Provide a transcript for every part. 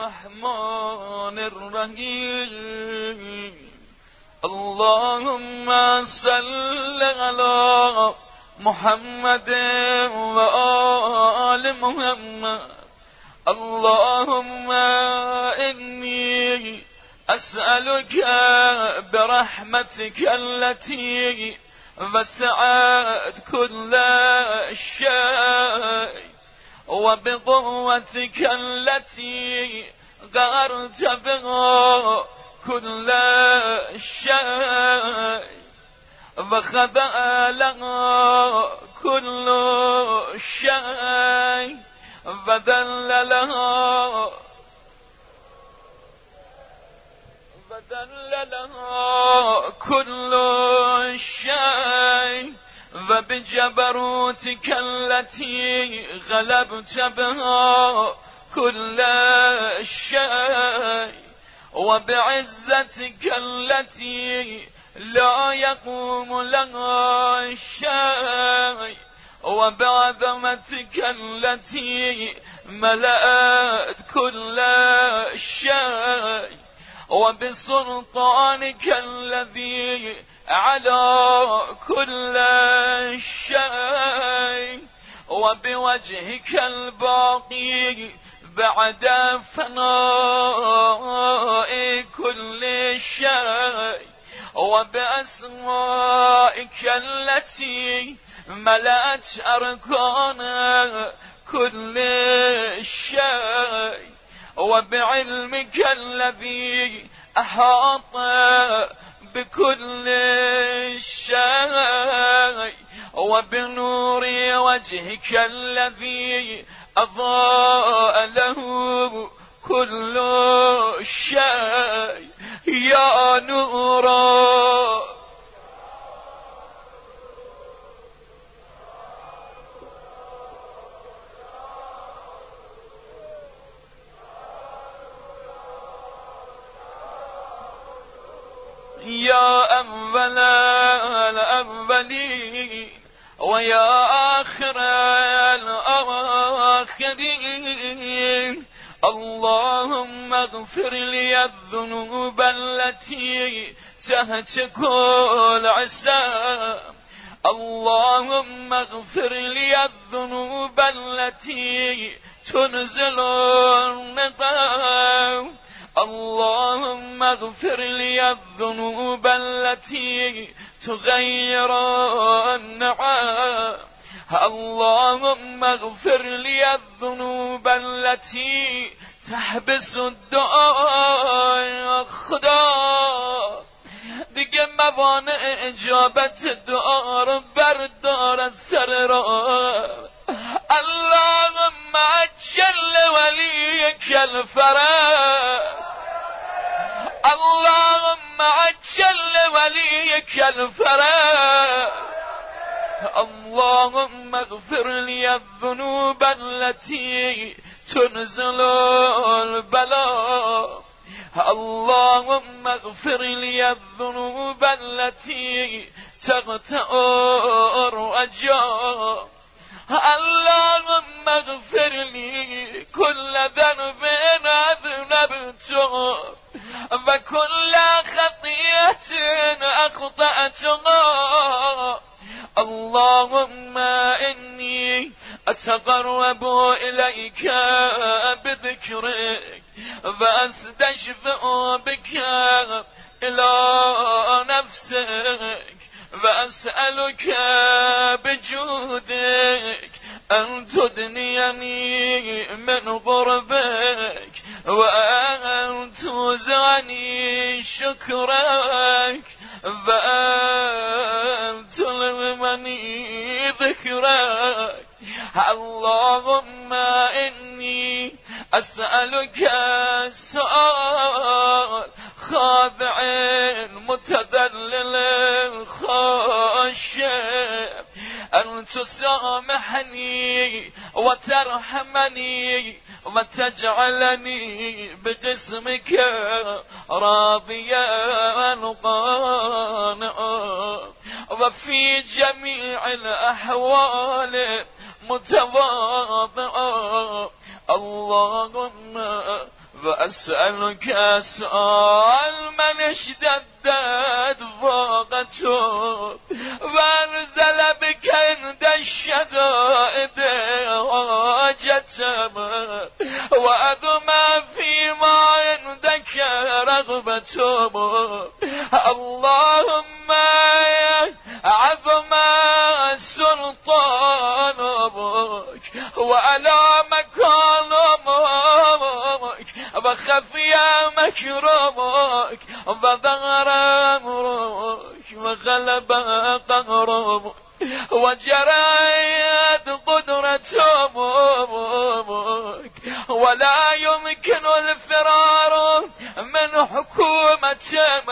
الرحمن الرحيم اللهم صل على محمد وآل محمد اللهم إني أسألك برحمتك التي وسعت كل شيء وبقوتك التي غارت بها كل شيء وخضع لها كل شيء وذل لها كل شيء وبجبروتك التي غلبت بها كل شيء وبعزتك التي لا يقوم لها شيء وبعظمتك التي ملأت كل شيء وبسلطانك الذي على كل شيء وبوجهك الباقي بعد فناء كل شيء وبأسمائك التي ملأت أركان كل شيء وبعلمك الذي أحاط بكل شيء وبنور وجهك الذي أضاء له كل شيء يا نورا يا أول الأولين ويا آخر الآخرين اللهم اغفر لي الذنوب التي تهتك العسام اللهم اغفر لي الذنوب التي تنزل النقام اللهم اغفر لي الذنوب التي تغير النعام اللهم اغفر لي الذنوب التي تحبس الدعاء خدا دیگه موانع اجابت دعا رو بردار از سر را اللهم عجل وليك الفرج اللهم عجل وليك الفرج اللهم اغفر لي الذنوب التي تنزل البلاء اللهم اغفر لي الذنوب التي تقطع الرجاء اللهم اغفر لي كل ذنب أذنبته وكل خطيئة أخطأتها اللهم إني أتقرب إليك بذكرك وأستشفئ بك إلى نفسك وأسألك بجودك أن تدنيني من قربك وأن توزعني شكرك وأن تلهمني ذكرك اللهم إني أسألك سؤال خاضع متذلل خاشع أن تسامحني وترحمني وتجعلني بجسمك راضيا قانعا وفي جميع الأحوال متواضعا اللهم وأسألك سؤال من اشتدت فاقته وانزل بك عند الشدائد حاجته وأدمى فيما عندك رغبته اللهم عظم سلطانك وعلى مكانك وخفي مكرمك وظهر أمرك وغلب قهرك وجريت قدرتك ولا يمكن الفرار من حكومتك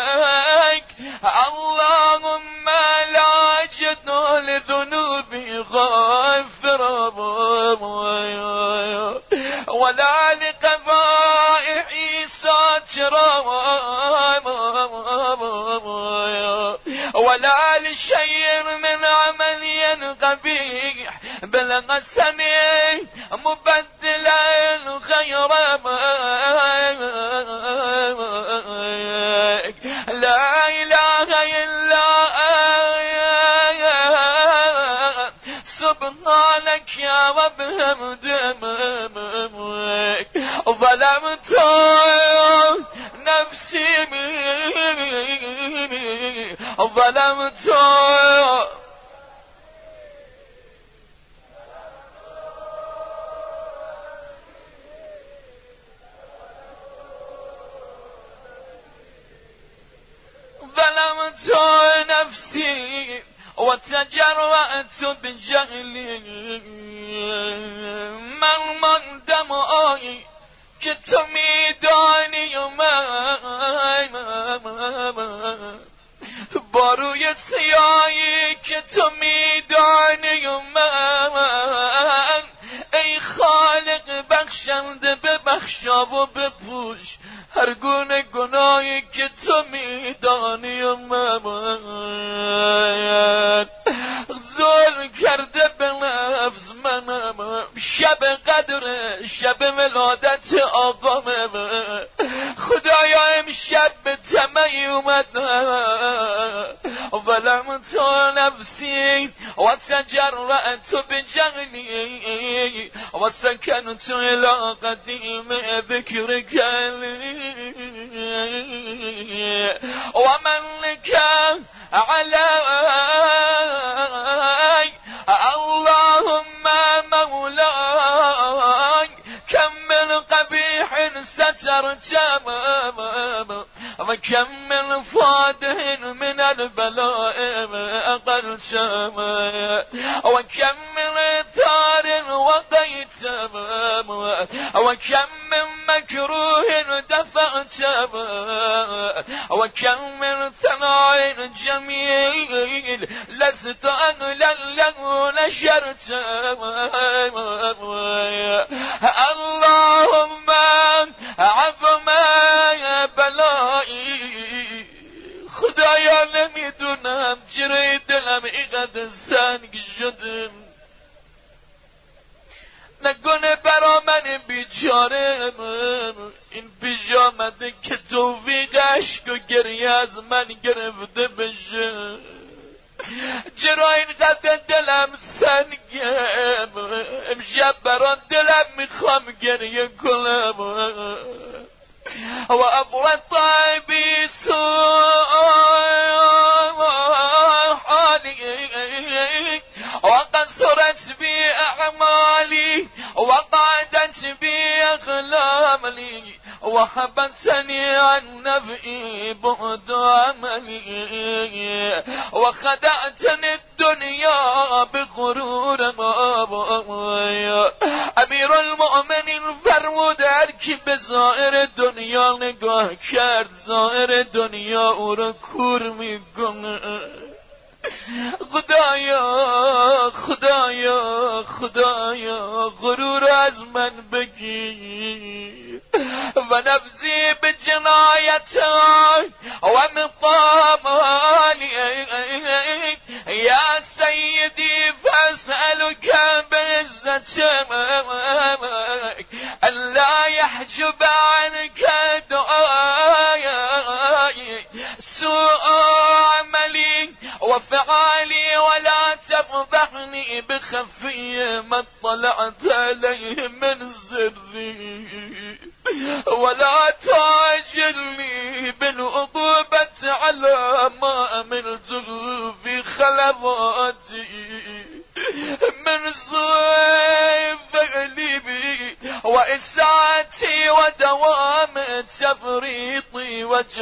اللهم لا أجد لذنوبي غافرا ولا لقبائحي ساترا ولا لشيء من عملي قبيح بالغسن مبدلا غير لا إله إلا سبحانك يا رب همدمك ظلمت نفسي ظلمت نفسي وتجرأت بجهلي من دمعي كتميداني باروی سیاهی که تو میدانی من ای خالق بخشنده ببخشا و بپوش هر گونه گناهی که تو میدانی من ظلم کرده به نفس منم شب قدر شب ولادت آقام خدایا امشب به طمعی اومدم ولم تو نفسی و تجرأت بجهلی و سکنت الى قدیم ذکرک و من لك علی اللهم مولاي كم من قبيح سترت وكم من فاده من البلاء أقلت وكم من ثار وقيت وكم من مكروه دفعت وكم من ثناء جميل لست أهلا له نشرت اللهم عظم بلایی خدایا نمیدونم جره دلم اینقدر سنگ شدم نکنه برا من بیچاره این پیش آمده که توفیق عشق و گریه از من گرفته بشه چرا اینقدر دلم سنگه امشب برا دلم میخوام گریه کنم و ابرد بی حالی و قصرت بی اعمالی و قعدت بی اقلامی و حبسنی عن نفعی بعد عملی و خدعتنی الدنیا بغرور امیر المؤمنین فرمود هر کی به ظاهر دنیا نگاه کرد ظاهر دنیا او را کور میکنه خدایا خدایا خدایا غرور از من بگیر و نفسی به جنایتای و مقامالی یا سیدی فاسألك بعزتك ألا واحجب عنك دعائي سوء عملي وفعالي ولا تفضحني بخفي ما اطلعت عليه من سري ولا تعجلني بالعقوبة على ما عملته في خلواتي من سوء فعلي بي وإساءتي ودوام تفريطي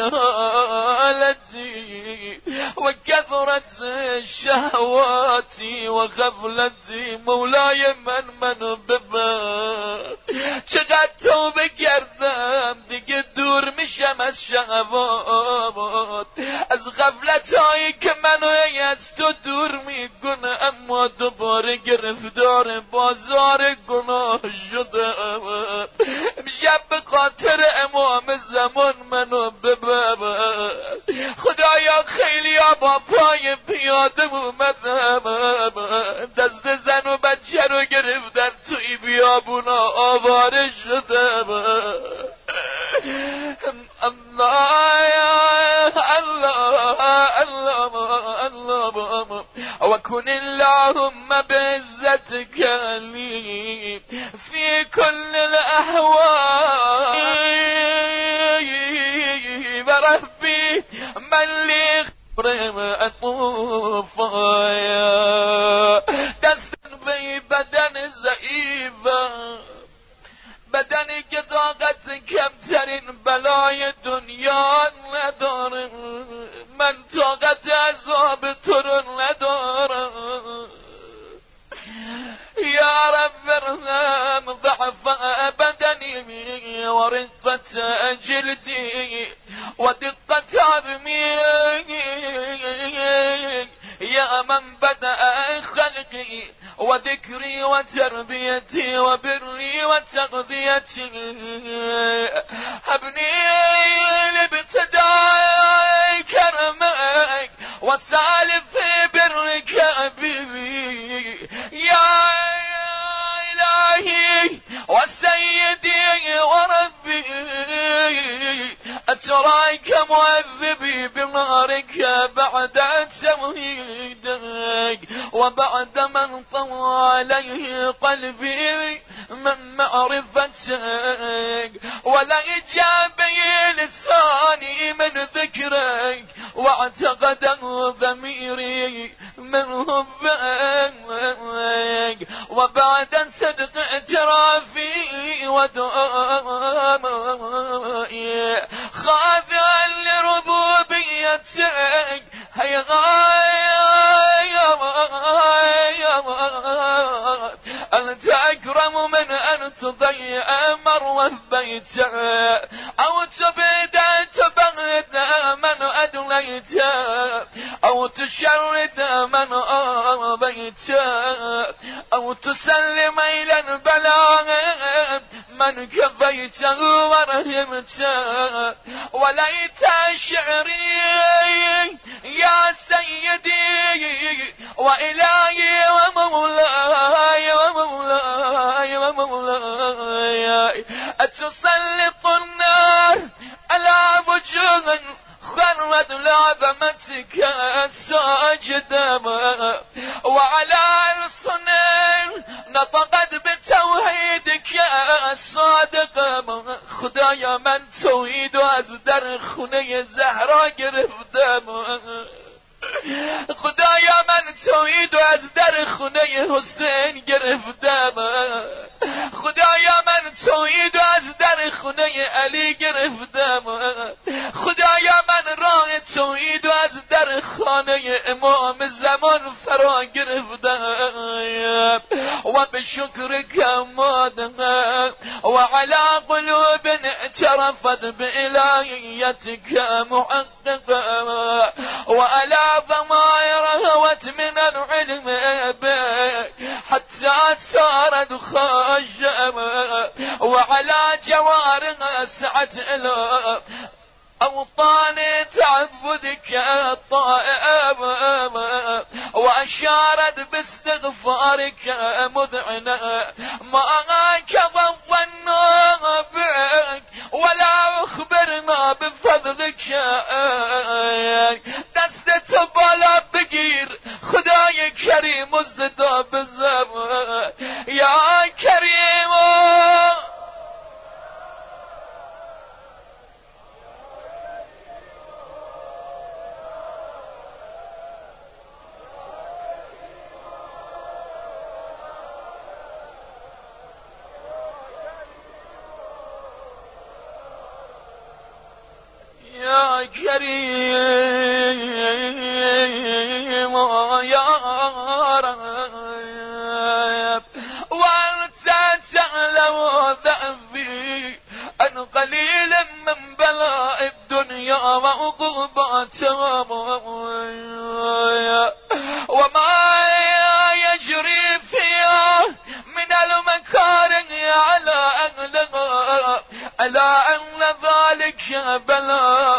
وجهالتي وكثرة شهواتي وغفلتي مولاي من ببا شجعت بگردم دیگه دور میشم از شهوات از غفلتایی که منو از تو دور میکنه اما دوباره گرفتار بازار گناه شدم شب به خاطر امام زمان منو ببر خدایا خیلی با پای پیاده اومدم دست زن و بچه رو گرفتن توی بیابونا آواره شدم الله الله الله وكن اللهم بعزتك لي في كل الأحوال وربي من لي خرم أطوفايا دست بي بدن ضعيفا بدنی که طاقت کمترین بلای دنیا نداره من طاقت عذاب تو رو ندارم یا رب ارحم ضعف بدنی و رقت جلدی و دقت عظمی يا من بدأ خلقي وذكري وتربيتي وبري وتغذيتي هبني لابتداء كرمك وسالف في برك أبي يا إلهي وسيدي وربي أتراك معذبي بنارك بعد تمهيدك وبعد من طوى عليه قلبي من معرفتك ولا إجابي لساني من ذكرك واعتقده ضميري من حبك وبعد صدق اعترافي ودعائي خاضعا لربوبيتك هيا أنت أكرم من أن تضيع مروى البيت أو تبعد تبعد من أدليت أو تشرد من أبيت أو تسلم إلى البلاء من كفيت ورحمت وليت شعري يا سيدي وإلهي ومولاي ومولاي ومولاي أتسلط النار على وجوه خرت لعظمتك الساجدة وعلى الصنم نطقت بتوحيدك الصادقة خدايا من توحيد از در خونه زهرا گرفتم خدایا من توحید از در خونه حسین گرفتم خدایا من توحید از در خونه علی گرفتم خدایا من راه توحید از در خانه امام زمان فرا گرفتم و به شکرک آمادم و علی قلوب اعترفت بإلهیتک محققا و علی ضمائر هوت من العلم بك حتى صارت خاشعة وعلى جوارها سعت إلى أوطان تعبدك الطائب وأشارت باستغفارك مذعنة ما كظن كريم يا رب وأنت تعلم ذنبي أن قليل من بلاء الدنيا وعقوباتها وما يجري فيها من المكارم على أن ذلك بلاء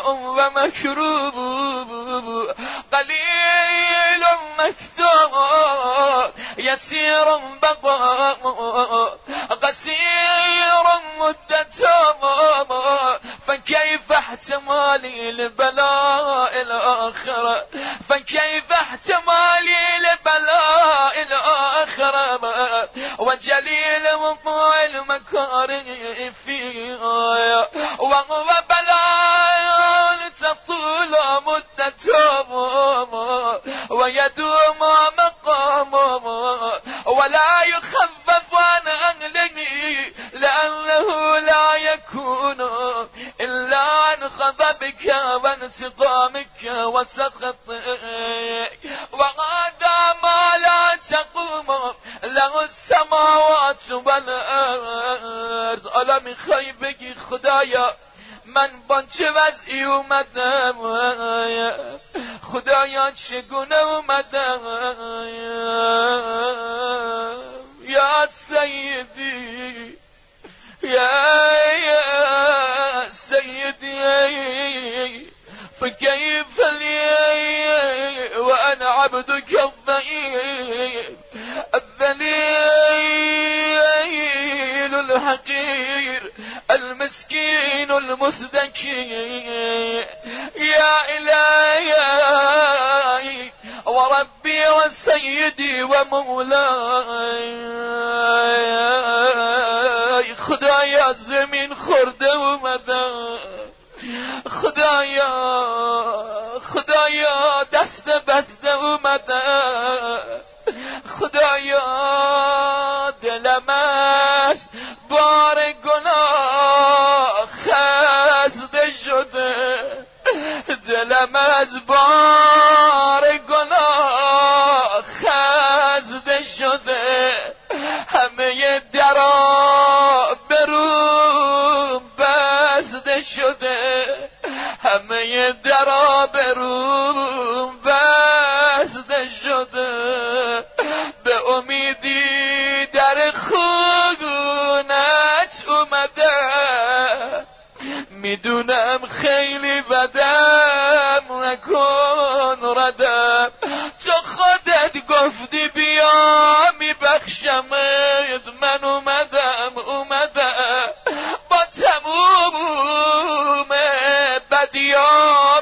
ومكروب قليل مكثور يسير بقاء قصير مدته فكيف احتمالي لبلاء الآخرة فكيف احتمالي لبلاء الآخرة وجليل وقوع المكاره فيها وهو بلاء تطول مدته ويدوم مقامه ولا يخفف عن أهله لأنه لا يكون إلا عن غضبك وانتقامك وسخطك وهذا ما لا تقوم له السماوات والأرض ألا من خيبك خدایا من با چه وضعی اومدم خدایا چگونه اومدم یا سیدی یا سیدی فكيف لي وأنا عبدك الضعيف الذليل الحقير المسكين المستكين يا إلهي وربي وسيدي ومولاي خدايا زمين خرده ومدى خدایا دست بسته اومده خدایا دلم است بار گناه خسته شده دلم از بار گناه خسته شده همه درا بروم بسته شده همه درا بروم بسته شده به امیدی در خونت اومده میدونم خیلی بدم نکن ردم تو خودت گفتی بیا میبخشمت من اومدم با تموم بدیا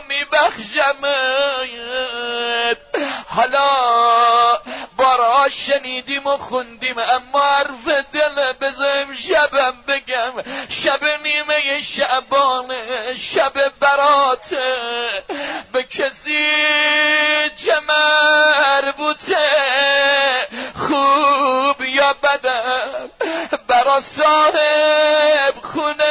میبخشمت حالا بارها شنیدیم و خوندیم اما حرف دل بذاریم شبم بگم شب نیمه شعبانه شب براته به کسی که مربوطه خوب یا بدم برا صاحب خونه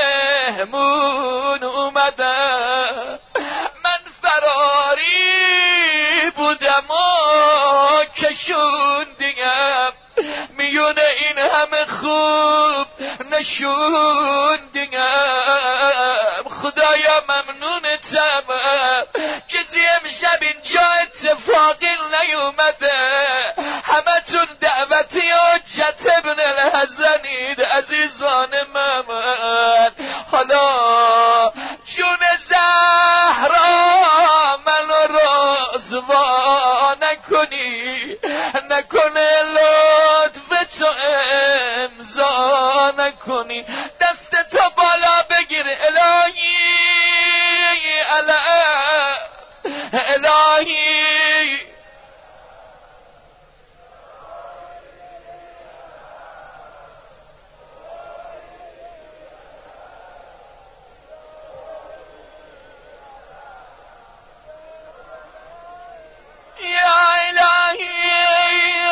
مهمون اومدم من فراری بودم و کشوندیم میونه این همه خوب نشوندیم خدایا ممنونتم کسی امشب اینجا اتفاقی نیومده همتون دعوتی حجت ابن الحسنید عزیزان من حالا جون زهرا منو رسوا نکنی نکنه لطف تو امضا نکنی دست تو بالا بگیر الهی الهی يا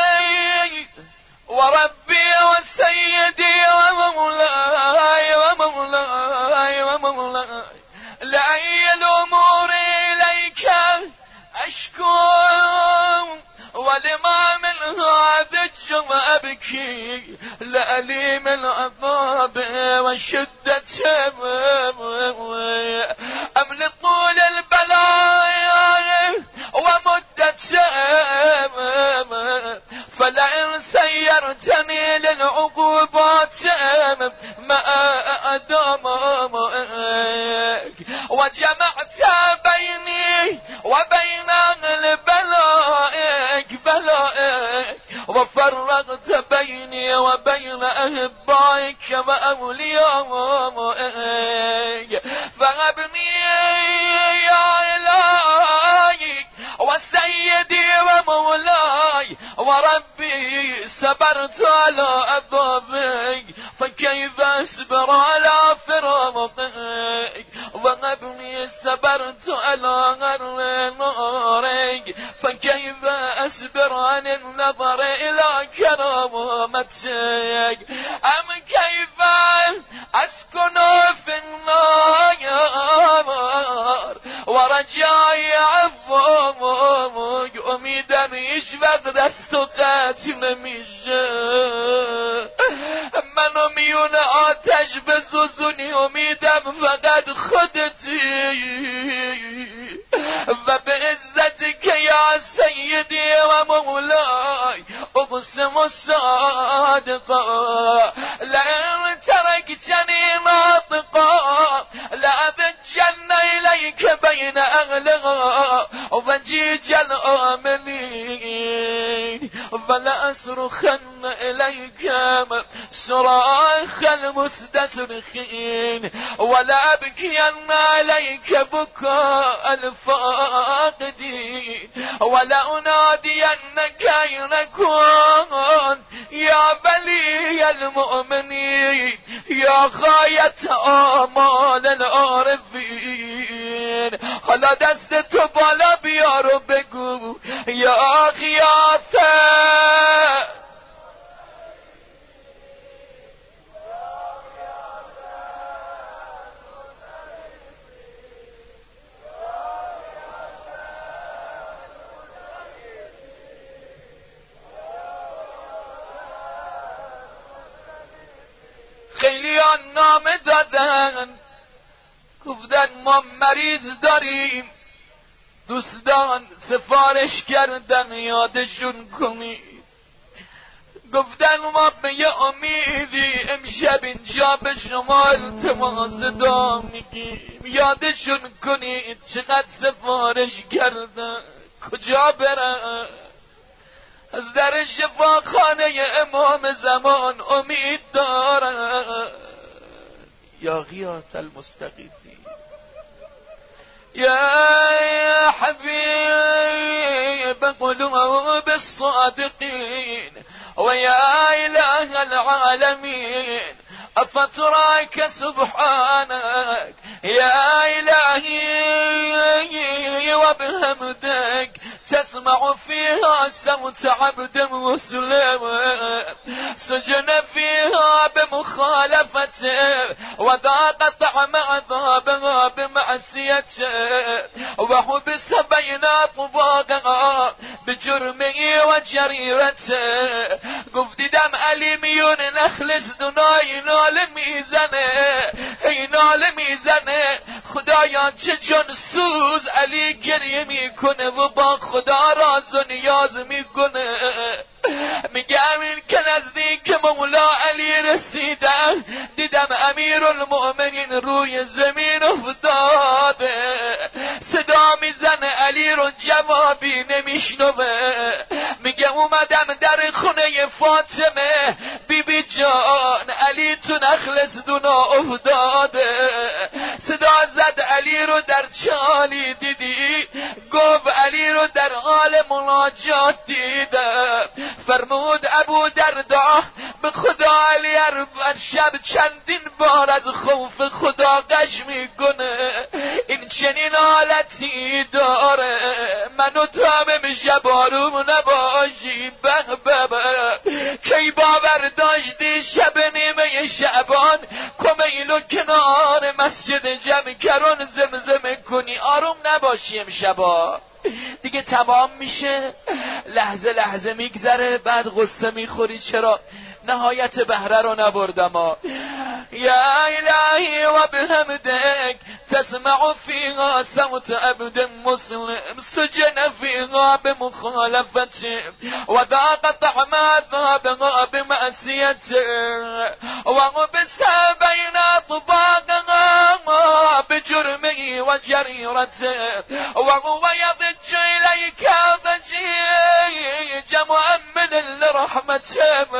إلهي وربي وسيدي ومولاي ولما من هذا الجوع أبكي لأليم العذاب وشدة أمل طول البلايا ومدة فلئن سيرتني للعقوبات ما أدامك وجمعت بيني وبين بلائك وفرقت بيني وبين أحبائك وأوليائك فهبني يا إلهي وسيدي ومولاي وربي صبرت على عذابك فكيف أصبر على فراقك وغبني صبرت على غر نارك فكيف أصبر عن النظر إلى كرامتك أم كيف أسكن في النار ورجائي عفوك أميدا يشبك دستقات نميجا من أميون آتش بزوزني أميدا فقد خدتي وبعزتك يا سيدي ومولاي أقسم الصادقة لئن تركتني ناطقا لأذجن إليك بين أغلقا وفجيج الآمنين فلأصرخن إليك صراخ المستسرخين ولا أبكين عليك بكاء الفاقدين ولا أنادينك أين كن يا بلي المؤمنين يا غاية آمال العارفين حالا دست بالا بیارو بگو یا غیاثه خیلیان نام دادن گفتن ما مریض داریم دوستان سفارش کردن یادشون کنید گفتن ما به یه امیدی امشب اینجا به شما التماس دعا میگیم یادشون کنید چقدر سفارش کردن کجا برن از در شفاخانه امام زمان امید دارن یا غیاث المستغیثین یا حبیب قلوب الصادقین و یا اله العالمین أفتراك سبحانك يا إلهي وبحمدك تسمع فيها صوت عبد مسلم سجن فيها بمخالفته وذاق طعم عذابها بمعصيته وحبس بين طباقها بجرمه وجريرته قفت دم أليميون نخلص دناي نال میزنه ای نال میزنه خدایا چه جان سوز علی گریه میکنه و با خدا راز و نیاز میکنه میگه امین که نزدیک مولا علی رسیدم دیدم امیر المؤمنین روی زمین افتاده صدا میزنه علی رو جوابی نمیشنوه میگه اومدم در خونه فاطمه بی جان علی تو نخلص دونا افتاده صدا زد علی رو در چالی دیدی گفت علی رو در حال مناجات دیدم فرمود ابو دردا به خدا علی هر شب چندین بار از خوف خدا غش میکنه این چنین حالتی داره منو تو هم شب آروم نباشی کی باور داشتی شب نیمه شعبان کمیلو کنار مسجد جمع کران زمزمه کنی آروم نباشی امشبا دیگه تمام میشه. لحظه لحظه میگذره، بعد غصه میخوری چرا نهایت بهره رو نبردم. یا الهی و بحمدک تسمع فيها صوت عبد مسلم سجن فيها بمخالفته وذاق طعم عذابها بمعصيته وغبس بين أطباقها بجرمه وجريرته وهو يضج إليك ضجيجا مؤمنا لرحمته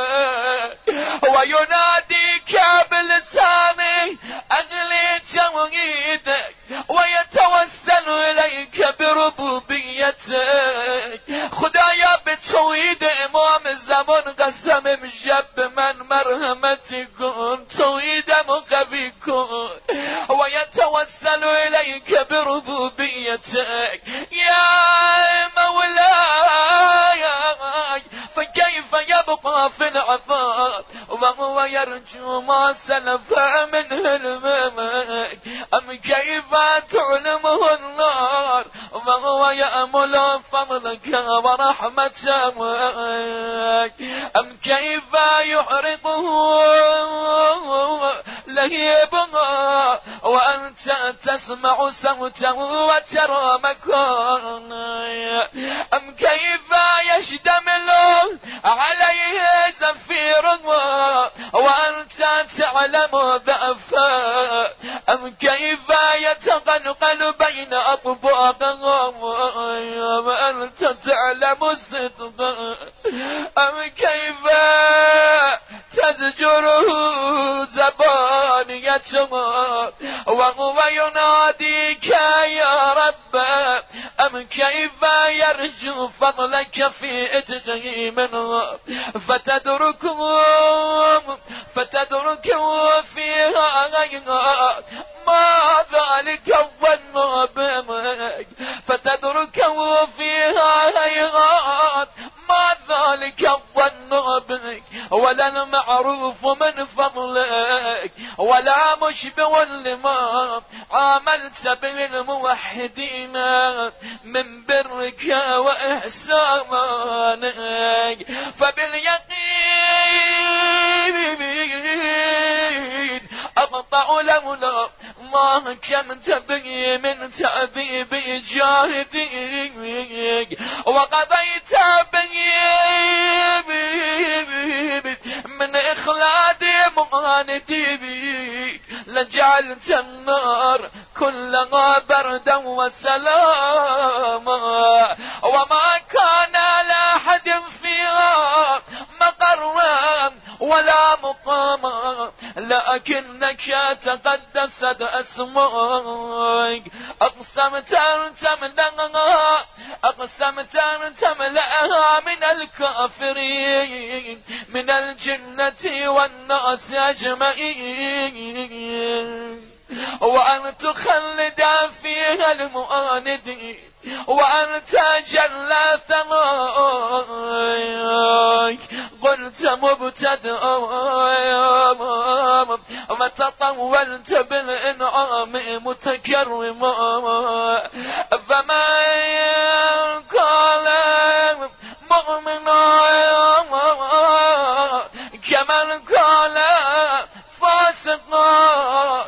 ويناديك بلسانه أغلي توحيدك ويتوسل إليك بربوبيتك. خدایا به توحید امام زمان قسم امشب من مرحمتی کن، توحیدم قوی کن. ويتوسل إليك بربوبيتك يا مولاي فكيف يبقى في العذاب وهو يرجو ما سلف من هلمك أم كيف تعلمه النار وهو يأمل فضلك ورحمتك أم كيف يحرقه لهيبها وأنت تسمع صوته وترى مكانه أم كيف يشتمل عليه زفيره وأنت تعلم ضعفه أم كيف يتقلقل بين أطباقه وأنت تعلم صدقه أم كيف تزجره زبانيته وهو يناديك يا رب أم كيف يرجو فضلك في إتقه منه فتدركه فيها غيرها ما ذلك الظن بك فتدركه فيها غيرات ما ذلك الظن بك ولا المعروف من فضلك ولا مشبه لما عاملت به الموحدين من برك وإحسانك فباليقين أقطع لولا الله كم تبغي من تعذيب جاهديك وقضيت بي من إخلاد معاندي بك لجعلت النار كلها بردا وسلاما وما كان لأحد فيها مقرا ولا مقاما لكنك تقدست أسمائك أقسمت أن تملأها من الكافرين من الجنة والناس أجمعين وأن تخلد فيها المؤاندين وأن تجل ثنائك قلت مبتدأ وتطولت بالإنعام متكرما فما قال مؤمنا كمن قال فاسقا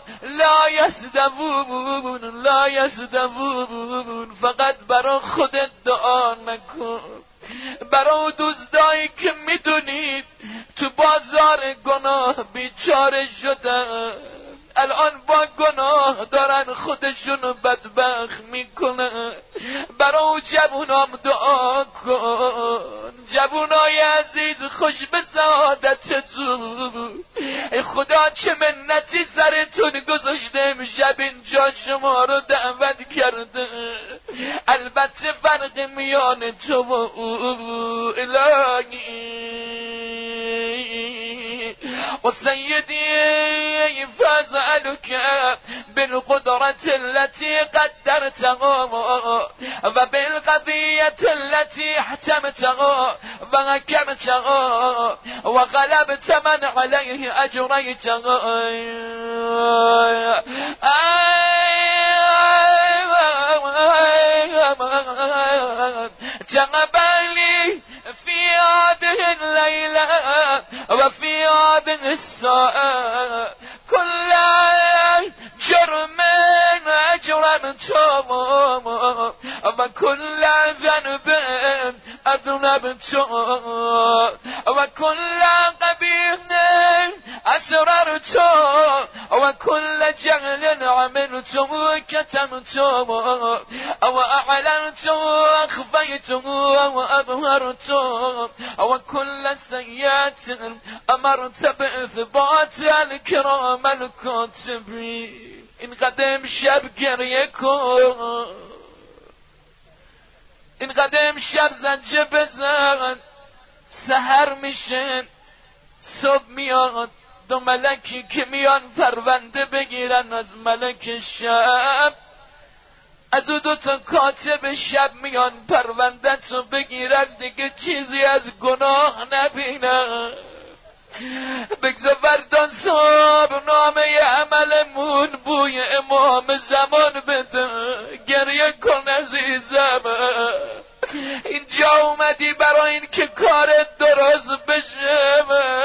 لا يسدبون فقط برا خودت دعا نکن، برا دزدایی که میدونید تو بازار گناه بیچاره شدن الان با گناه دارن خودشونو بدبخت میکنن. برای جوونام دعا کن، جوونای عزیز خوش به سعادتتون. ای خدا چه منتی سرتون گذاشته امشب اینجا شما رو دعوت کرده. البته فرق میان تو و او الهی و سیدی فاسألك بالقدرة التي قدرتها وبالقضية التي حتمتها وحكمتها وغلبت من عليه أجريتها الساعة كل جرم أجرمت وكل ذنب أذنبت وكل قبيح أسررت وكل جهل عملت وكتمت وأعلنت وأخفيت وأظهرت وكل سيئة أمرت بإثبات الكرام الكاتبين این قدم شب گریه کن، این قدم شب زنجه بزن، سحر میشه صبح میاد دو ملکی که میان پرونده بگیرن از ملک شب، از او دو تا کاتب شب میان پرونده تو بگیرن دیگه چیزی از گناه نبینن. بگذار وردان صاحب نامه عملمون بوی امام زمان بده، گریه کن عزیزم، اینجا اومدی برای این که کارت درست بشه،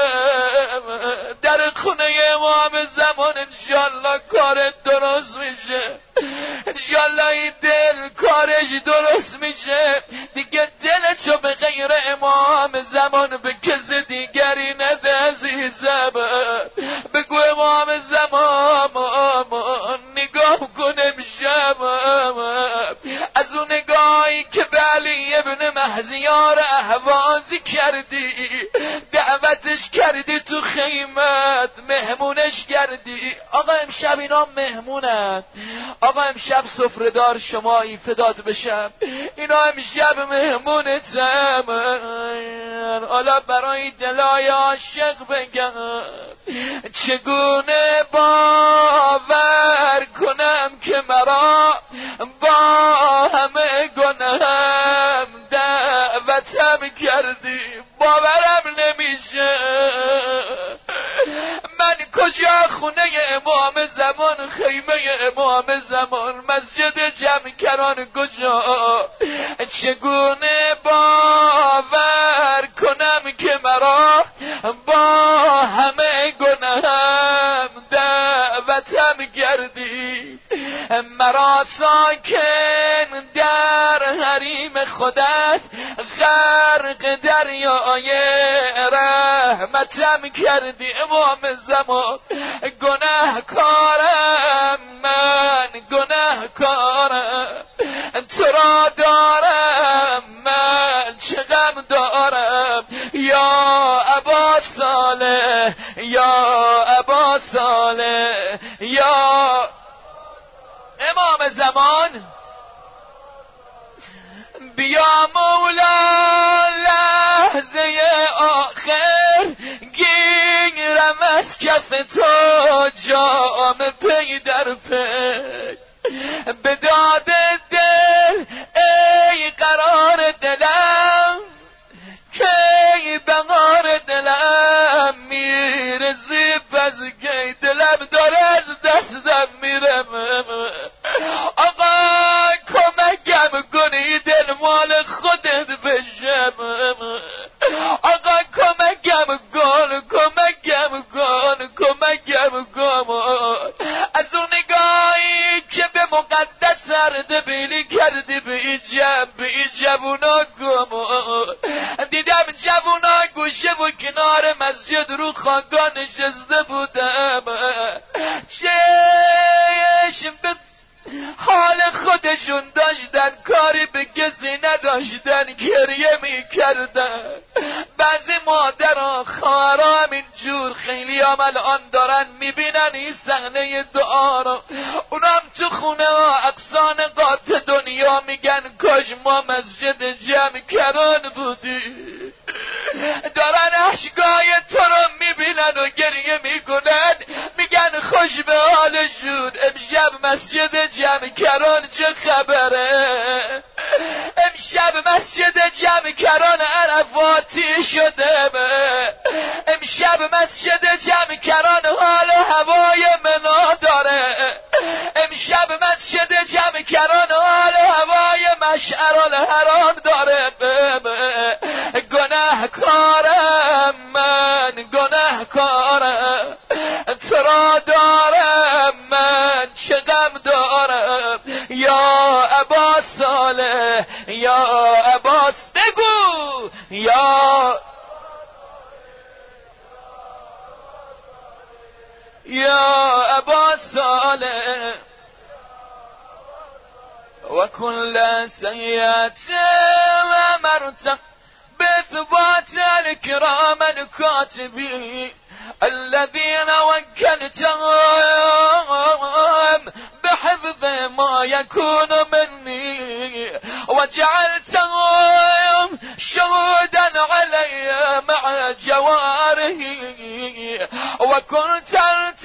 در خونه امام زمان انشالله کارت درست میشه، انشالله این دل کارش درست میشه، دیگه دلشو به غیر امام زمان به کسی دیگری نده عزیزم. بگو امام زمان نگاه کن امشب، از اون نگاهی که به علی ابن مهزیار اهوازی کردی، دعوتش کردی تو خیمت، مهمونش کردی. آقا امشب اینا مهمونن، آقا امشب سفره‌دار شمایی فدات بشم، اینا امشب مهمونتم. حالا برای دلای عاشق بگم چگونه باور کنم که مرا با همه گناهم دعوتم کردی، باورم نمیشه. من کجا خونه امام زمان، خیمه امام زمان، مسجد جمکران کجا، چگونه باور کنم که مرا با همه گناهم دعوتم کردی، مرا ساکن در حریم خودت غرق دریای رحمتم کردی. امام زمان گناهکارم، من گناهکارم، تو را دارم من چه غم دارم، یا ابا صالح یا ابا صالح یا امام زمان. بیا مولا لحظه آخر گیرم از کف تو جام پی در پی، به داد دل ای قرار دلم، کی بهار دلم میرزی پس کی دلم داره از دستم میرم. آقا کمکم کنی دل مال خودت بشم، آقا کمکم کن، کمکم کن، کمکم کن. از اون نگاهی که به مقدس اردبیلی کردی به این جوونا کن، دیدم جوونا گوشه و کنار مسجد رو خانگاه نشسته بودم، چشم به حال خودشون داشتن، کاری به کسی نداشتن، گریه میکردن. بعضی مادرها خواهرها همینجور خیلی هم الان دارن میبینن این صحنه دعا رو، اونم تو خونه ها اقصا نقاط دنیا میگن کاش ما مسجد جمکران بودیم. دارن اشکای تو رو میبینن و گریه میکنن، میگن خوش به حالشون. امشب مسجد جمکران چه خبره؟ امشب مسجد جمکران عرفاتی شده، امشب مسجد جمکران حال هوای منا داره، امشب مسجد جمکران حال هوای مشعر الحرام داره. گناهکارم من، گناهکارم. یا ابا صالح یا ابا بگو یا ابا صالح وكل سيئة أمرت بإثبات الكرام الكاتبين الذين وكلتهم بحفظ ما يكون مني وجعلتهم شهودا علي مع جوارحي وكنت أنت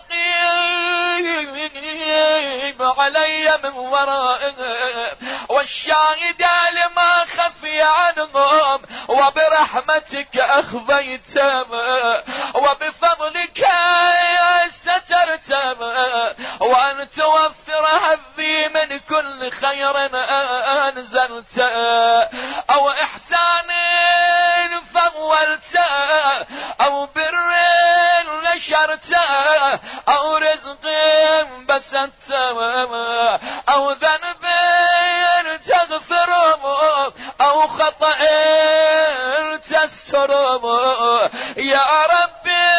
الرقيب علي من ورائهم والشاهد لما خفي عنهم وبرحمتك أخفيتهم وبفضلك سترتهم وأن توفر هذي من كل خير أنزلت أو إحسان فضلت أو بر نشرت أو رزق بسطت أو ذنب تغفره أو خطأ تستره يا ربي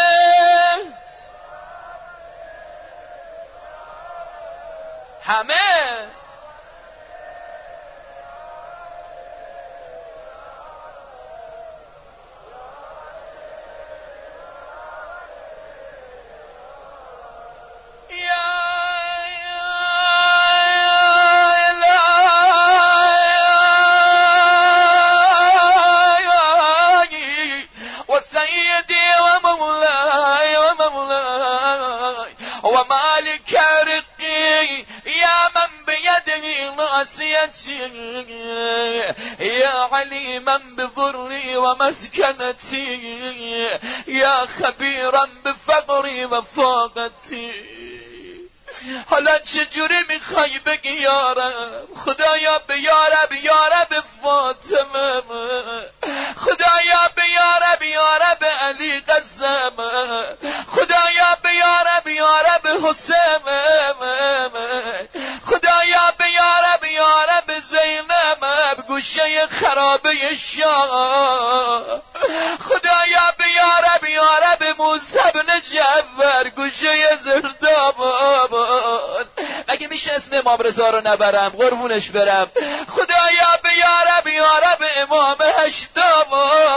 همه ومالك رقي يا من بيده ناصيتي يا عليما بضري ومسكنتي يا خبيرا بفقري وفاقتي حالا چجوری میخوای بگی یارم خدایا بیارب یارب فاطمه خدایا بیارب یارب علی قسم خدایا بیارب یارب حسین خدایا بیارب یارب زینب گوشه خرابه شاه خدایا بیارب یارب موسی بن جعفر گوشه زرداباد مگه میشه اسم امام رضا رو نبرم قربونش برم خدایا بیارب یارب امام هشتم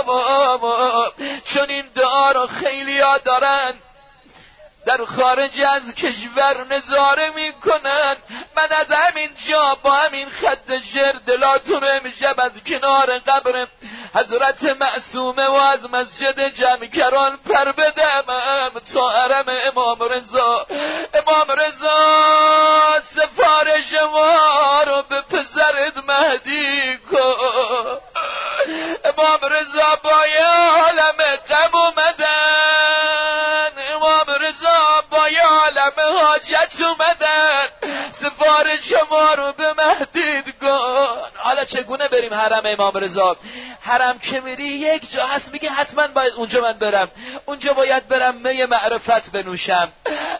چون این دعا رو خیلی ها دارن در خارج از کشور نظاره میکنن من از همین جا با همین خط شعر دلاتون امشب از کنار قبر حضرت معصومه و از مسجد جمکران پر بدم تا حرم امام رضا امام رضا سفارش ما رو به پسرت مهدی کن امام رضا با یه عالم غم اومدن امام رضا با یه عالم حاجت اومدن سفارش ما رو به مهدی کن حالا چگونه بریم حرم امام رضا حرم که میری یک جا هست میگه حتما باید اونجا من برم اونجا باید برم می معرفت بنوشم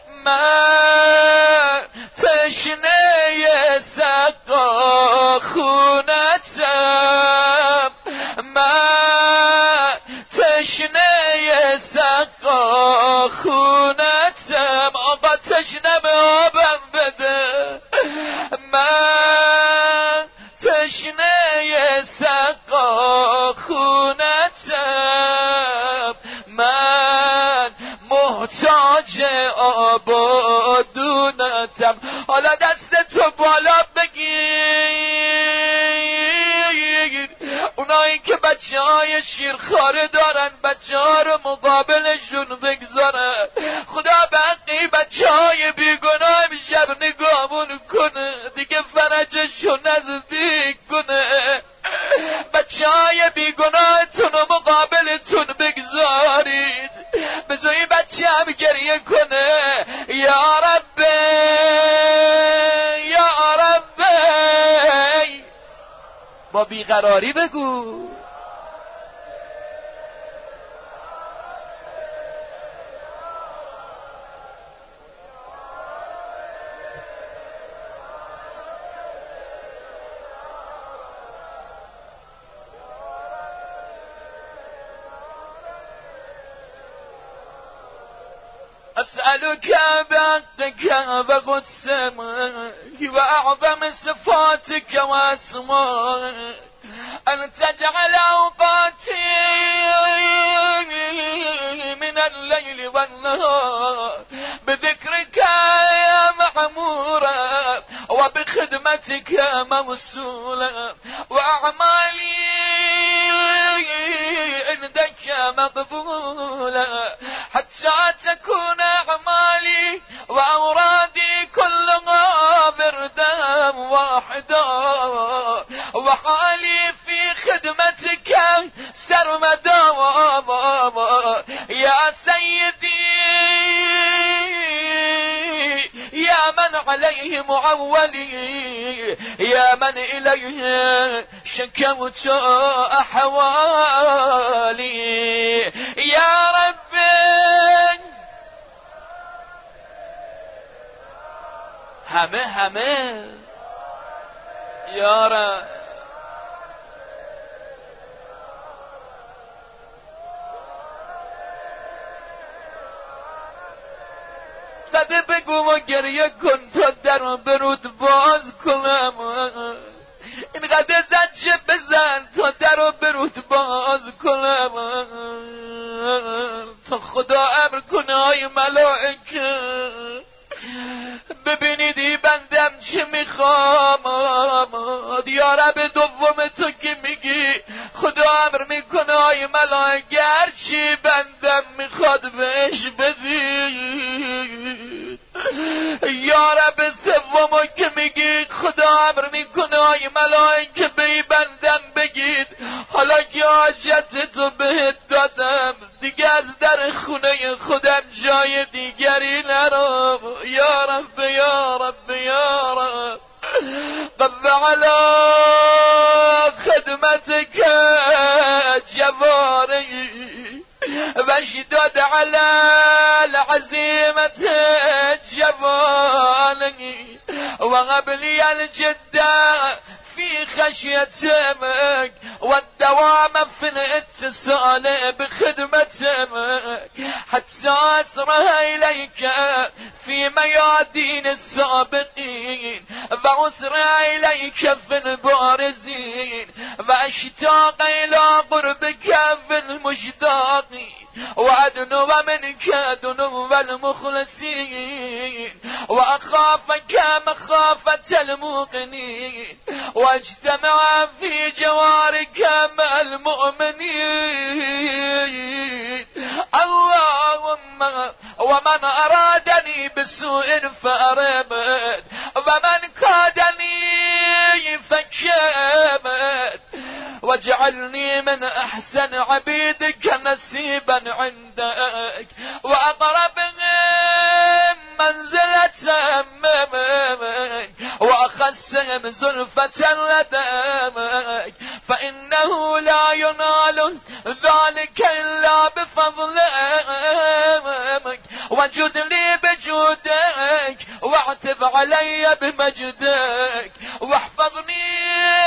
من تشنه سقا خونتم من تشنه سقا خونتم آقا تشنه به آبم بده من تشنه سقا خونتم من محتاج آب و دونتم حالا دست تو بالا بگیر اونایی که بچه های شیرخواره دارن بچه ها رو مقابلشون بگذارن خدا بقی بچه های بیگناه امشب نگامون کنه دیگه فرجشون نزدیک کنه بچه های بیگناهتون رو مقابلتون بگذارید بذاری بچه هم گریه کنه یا ربی یا ربی با بیقراری بگو أسألك بحقك وقدسك وأعظم صفاتك وأسمائك أن تجعل أوقاتي من الليل والنهار بذكرك يا معمورا وبخدمتك يا موصولا وأعمالي عندك مقبولا حتى تكون أعمالي وأورادي كلها بردا واحدا وحالي في خدمتك سرمدا يا سيدي يا من عليه معولي يا من إليه شكوت أحوالي يا ربي همه يا رب زده بگو و گریه کن تا در برود باز کنم اینقدر زجه بزن تا در برود باز کنم تا خدا امر کنه های ملائکه ببینید این بندم چه میخوام یا رب دوم تو که میگی خدا امر میکنه های ملائکه هرچی بندم میخواد بهش بدید یا رب سومو که میگی خدا امر میکنه های ملائکه به این بندم بگید حالا که حاجت تو بهت دادم دیگه از در خونه خودم جای دیگری نرو یا رب یا رب یا رب قد على خدمتك جواري واشدد على العزيمة جواني وقبلي الجدة في خشيتك والدوام في الاتصال بخدمتك حتى أسرها إليك في ميادين السابقين وأسرها إليك في البارزين وأشتاق إلى قربك في المشتاقين وأدنو منك دنو المخلصين وأخافك مخافة الموقنين واجتمع في جوارك مع المؤمنين اللهم ومن أرادني بسوء فأربت ومن كادني فكبت واجعلني من أحسن عبيدك نسيبا عندك وأقربهم منزلة منك وأخسهم زلفة لديك فإنه لا ينال ذلك إلا بفضلك وجد لي بجودك واعتب علي بمجدك واحفظني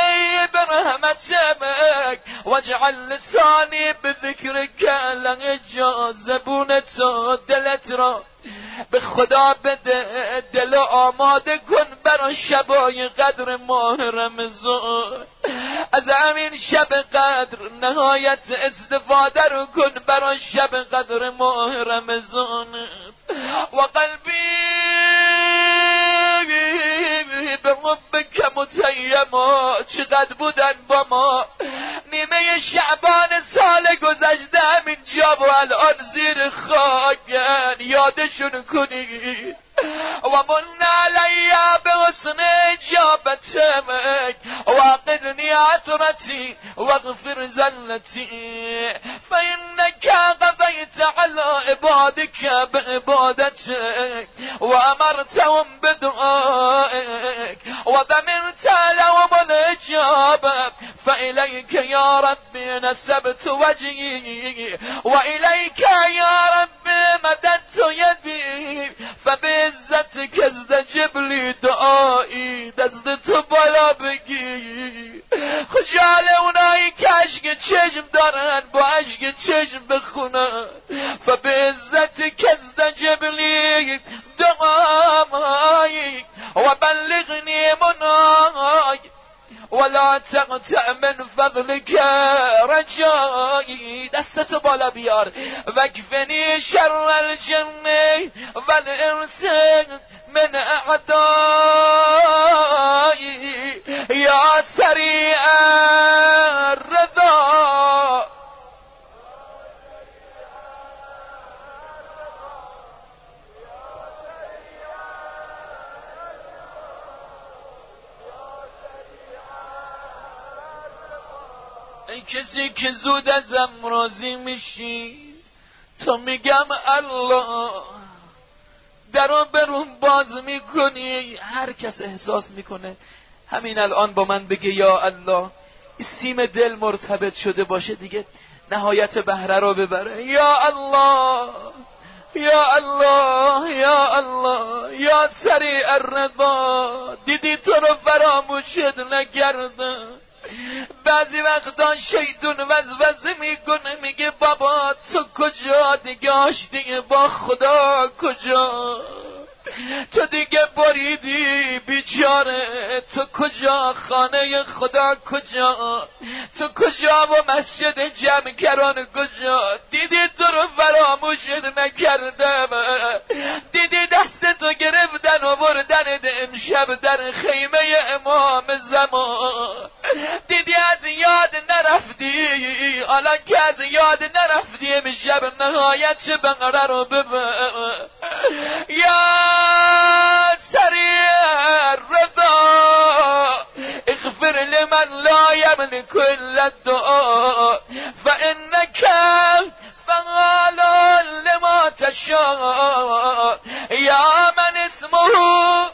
برحمتك واجعل لساني بذكرك لنجازبون دلت را به خدا بده دل آماده کن برای شبای قدر ماه رمضان از همین شب قدر نهایت استفاده رو کن برای شب قدر ماه رمضان و قلبی به ربک متیما چقدر بودن با ما نیمه شعبان سال گذشته همینجا و الان زیر خاکن یادشون کنید و من علی به حسن اجابتك واقدني عثرتي واغفر زلتي فإنك قضيت على عبادك بعبادتك وأمرتهم بدعائك وضمنت لهم الإجابة فإليك يا ربي نسبت وجهي وإليك يا ربي مددت يدي فبعزتك استجب لي دعائي دست بالا بگی خجال اونایی که عشق چشم دارن با عشق چشم بخونن فبعزتك استجب لي و بلغنی منای ولا تقطع من فضلك رجایی. دستتو بالا بیار. وکفنی شر الجن والانس من اعدایی یا سریع الرضا. ای کسی که زود ازم راضی میشی تو میگم الله، درو برون باز میکنی. هر کس احساس میکنه همین الان با من بگه یا الله، سیم دل مرتبط شده باشه دیگه نهایت بهره رو ببره. یا الله یا الله یا الله یا سریع الرضا. دیدی تو رو فراموشت نکردم. بعضی وقتا شیطون وسوسه میکنه میگه بابا تو کجا دیگه، آشتی با خدا کجا، تو دیگه بریدی بیچاره، تو کجا خانه خدا کجا، تو کجا و مسجد جمعگران کجا. دیدی تو رو فراموشت نکردم، دیدی دستتو گرفتن و بردن امشب در خیمه امام زمان، دیدی از یاد نرفتی. حالا که از یاد نرفتی امشب نهایت بقره رو ببر. یا سریع الرضا اغفر لمن لا يملك الا الدعاء فانك فعال لما تشاء یا من اسمه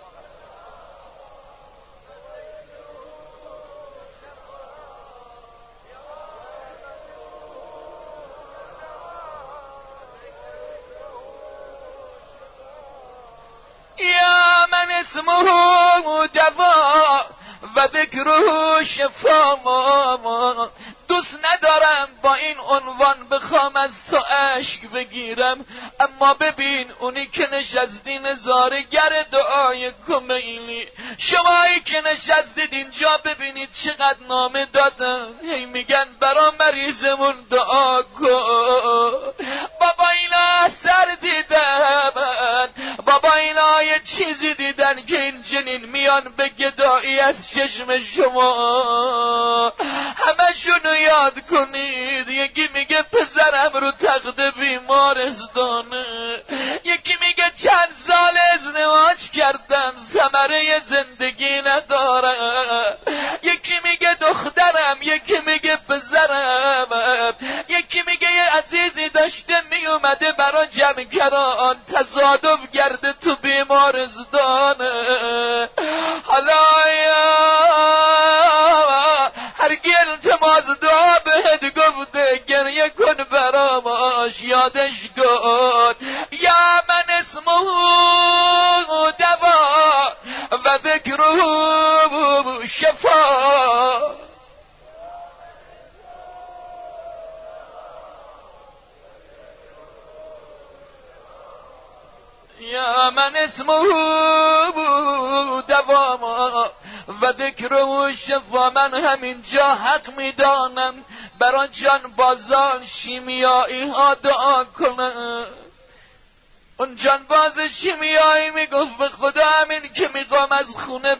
یا من اسمه دوا و ذکره شفا. دوست ندارم با این عنوان بخوام از تو عشق بگیرم، اما ببین اونی که نشستی نظاره‌گر دعای کمیلی، شمایی که نشستید اینجا ببینید چقدر نامه دادن، هی میگن برا مریضمون دعا کن. بابا اینا اثر دیدن، بابا اینا یه چیزی دیدن که این جنین میان به گدایی از چشم شما. همشونو یاد کنید. یکی میگه پسرم رو تخت بیمارستانه، یکی میگه چند سال ازدواج کردم ثمره زندگی نداره، یکی میگه دخترم، یکی میگه پسرم، یکی میگه یه عزیزی داشته میومده برا جمعگران تصادف کرده تو بیمارستانه. حالا هرگی التماس دعا بهت گفته گریه کن براماش، یادش کن. یا من اسمه دوا و ذکره شفا. یا من اسمه دوا و ذکره شفا. من همینجا حق میدانم برای جان بازان شیمیایی ها دعا کنم. اون جان باز شیمیایی میگفت به خدا همین که میخوام از خونه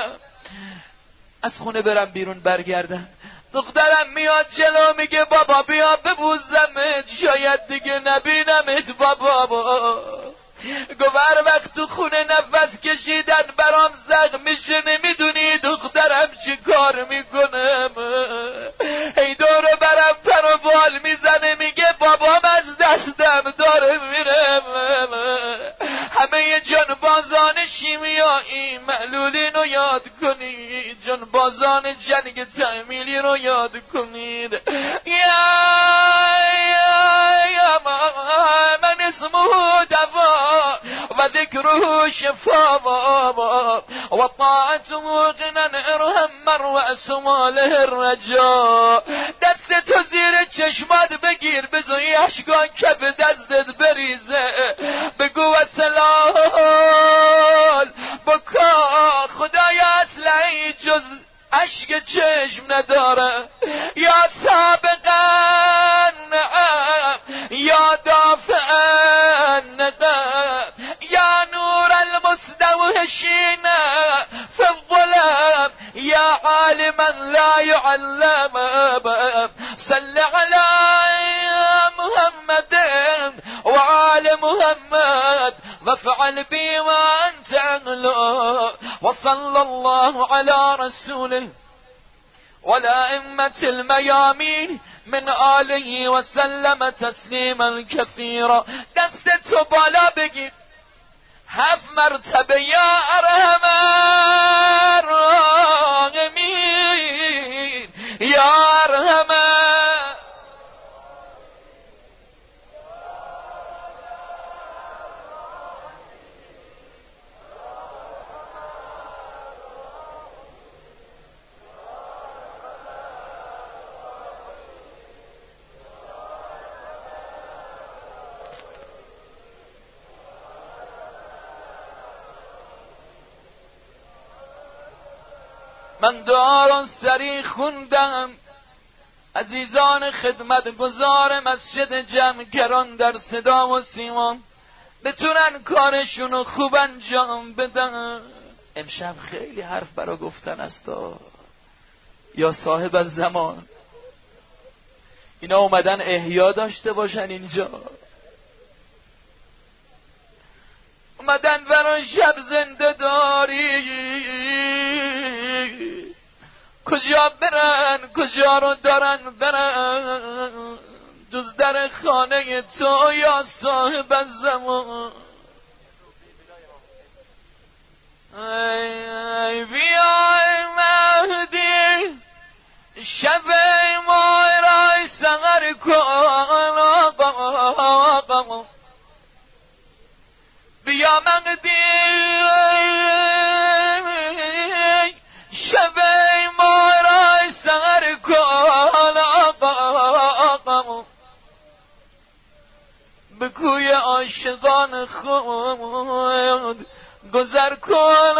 برم بیرون برگردم، دخترم میاد جلو میگه بابا بیا ببوزمت، شاید دیگه نبینمت بابا. گفت هر وقت تو خونه نفس کشیدن برام زخم میشه، نمیدونی دخترم چی کار میکنم، ای دور برم پر و بال میزنه میگه بابام از دستم داره میرم. همه جانبازان شیمیایی معلولین رو یاد کنید، جانبازان جنگ تعمیلی رو یاد کنید. یا من اسمه دوا و ذکره شفا و طاعته غنى ارهم مر سماله الرجا. دست تو زیر چشمات بگیر، بذاری اشکان کف دستت بریزه، بگو وصلال بکن جز اشک چشم نداره. یا سابقا یا دافعا یا نور المستوحشین فی الظلم یا عالما لا يعلم صل على محمد وآل محمد وافعل بي وأنت أهله وصلى الله على رسوله والأئمة الميامين من آله وسلم تسليما كثيرا. دستتو بالا بگیر 7 مرتبه یا ارحم الراحمین یا ارحم. من دعا سری خوندم عزیزان خدمتگزار مسجد جمعگران در صدا و سیما بتونن کارشونو خوب انجام بدن. امشب خیلی حرف برا گفتن است. یا صاحب الزمان اینا اومدن احیا داشته باشن اینجا، اومدن برای شب زنده داری. کجا برن کجا رو دارن برن جز در خانه تو یا صاحب الزمان. ای بیای مهدی شب ما رای سغر کن. بیا مهدی شب ما رای سغر کن. به کوی عاشقان خود گذر کن.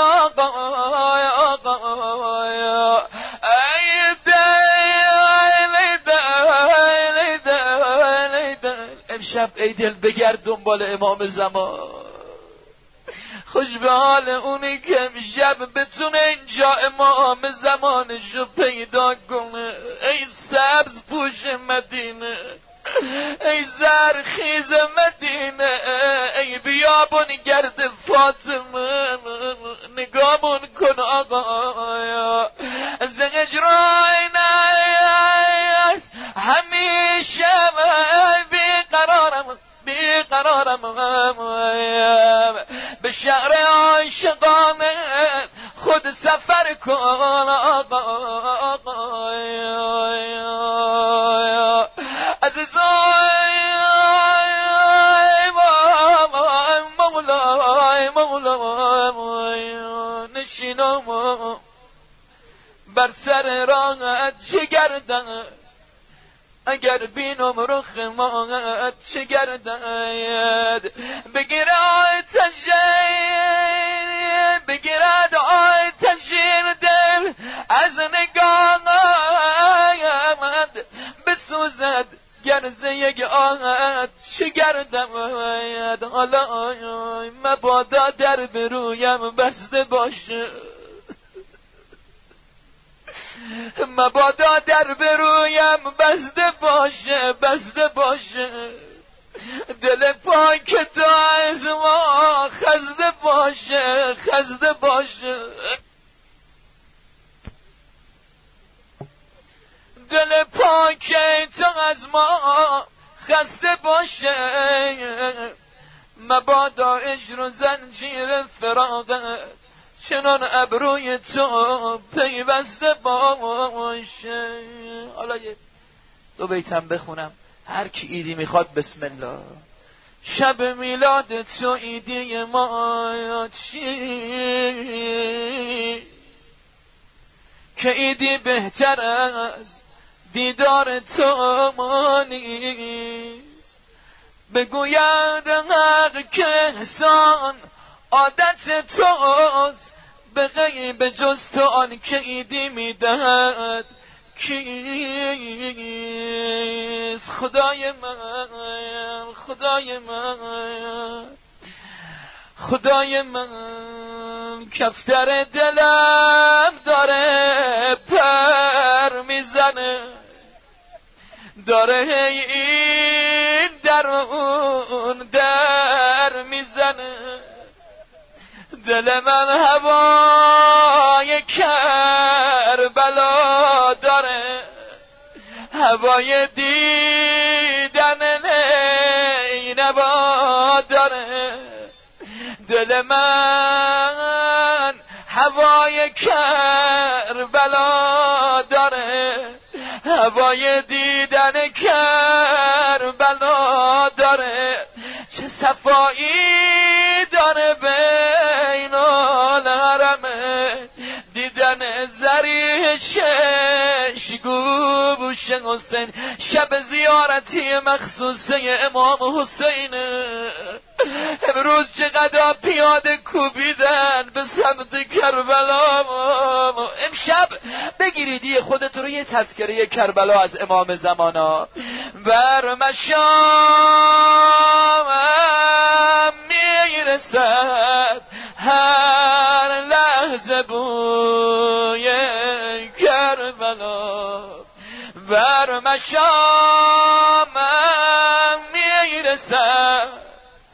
امشب ای دل بگرد دنبال امام زمان. خوش به حال اونی که امشب بتونه اینجا امام زمانشو پیدا کنه. ای سبز پوش مدینه، ای زرخیز مدینه، ای بیابون گرد فاطمه نگامون کن آقا. از هجران همیشه بیقرارم به شهر عاشقانه خود سفر کن آقا. عزیزای مولای نشینم بر سر راهت چه گردن. اگر بینم رخ ماهت چه گردد. بگیرد آتشین دل از نگاهت بسوزد گرزه یک آهت چه گردد. حالا مبادا در برویم بسته باشه، مبادا در برویم بسته باشه. دل پاک تو از ما خزده باشه. دل پاک تو از ما خسته باشه. مبادا اجر و زنجیر فراقت چنان ابروی تو پیوسته باشه. حالا یه 2 بیتم بخونم. هر کی ایدی میخواد بسم الله. شب میلاد تو ایدی ما چی که ایدی بهتر از دیدار تو مانی. بگوید حق که احسان عادت توست به غیب جز تو آن که ایدی میدهد کیست؟ خدای من، خدای من، خدای من، کفتر دلم داره پر میزنه، داره این در اون در میزنه، دل من هوای کربلا داره، هوای دیدن نینوا داره، دل من هوای کربلا داره، هوای دیدن کربلا داره، چه صفایی داره بین الحرمه، دیدن زریح گوش حسین، شب زیارتی مخصوصه امام حسین. امروز چقدر پیاده کوبیدن به سمت کربلا. امشب بگیرید یه خودت رو یه تذکره کربلا از امام زمانا. بر مشام میرسد هر لحظه بوی کربلا، بر مشام میرسد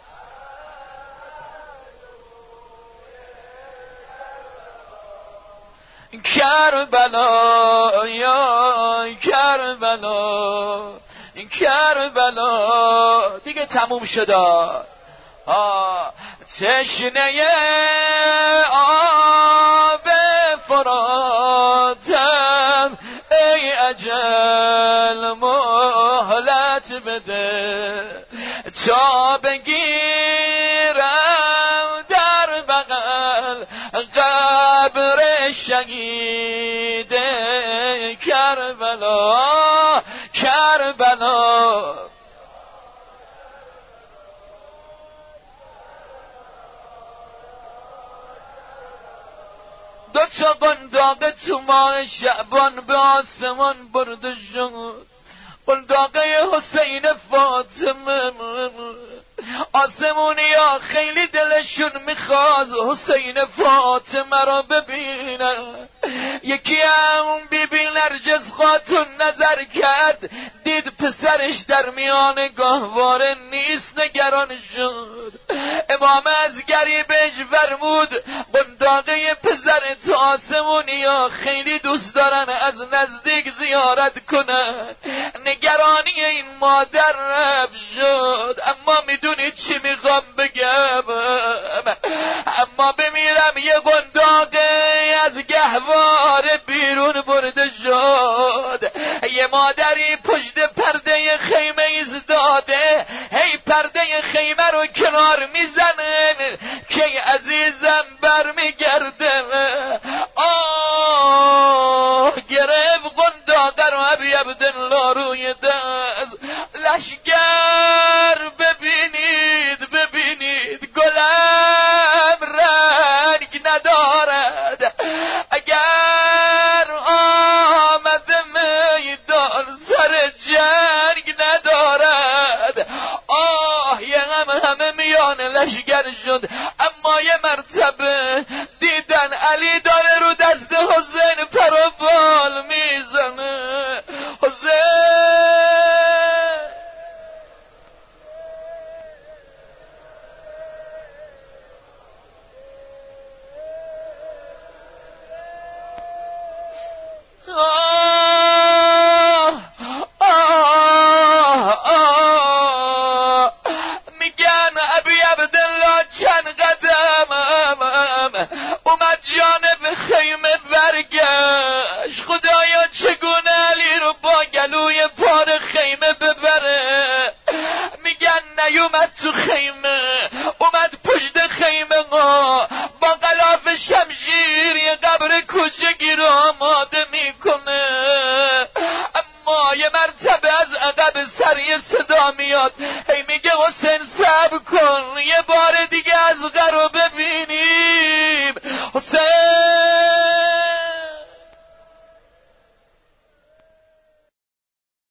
کربلا، یا کربلا، کربلا. دیگه تموم شد. تشنه آب فراتم، ای اجل مهلت بده تا بگیرم در بغل قبر شهید کربلا، کربلا. دو تا قنداق تو ماه شعبان به آسمان برده شد، قنداقه حسین فاطمه. آسمونی ها خیلی دلشون میخواد حسین فاطمه را ببینن. یکی هم بیبی نرجس خاتون نظر کرد، دید پسرش در میان گاهواره نیست، نگران شد. امام از گریبش فرمود قنداقه پسر تو آسمونی ها خیلی دوست دارن از نزدیک زیارت کنن. نگرانی این مادر رفت شد. اما میدونید چی میخوام بگم؟ اما بمیرم یه قنداقه از گهواره بیرون برده شد. یه مادری پشت پرده خیمه ایستاده، هی پرده خیمه رو کنار میزنه که عزیزم برمیگرده. گرفت قنداقه رو ابی عبدالله روی دست. لشگر ببینید، ببینید گلم رنگ ندارد، اگر آمده میدان سر جنگ ندارد. یه همه میان لشگر شد. اما یه مرتبه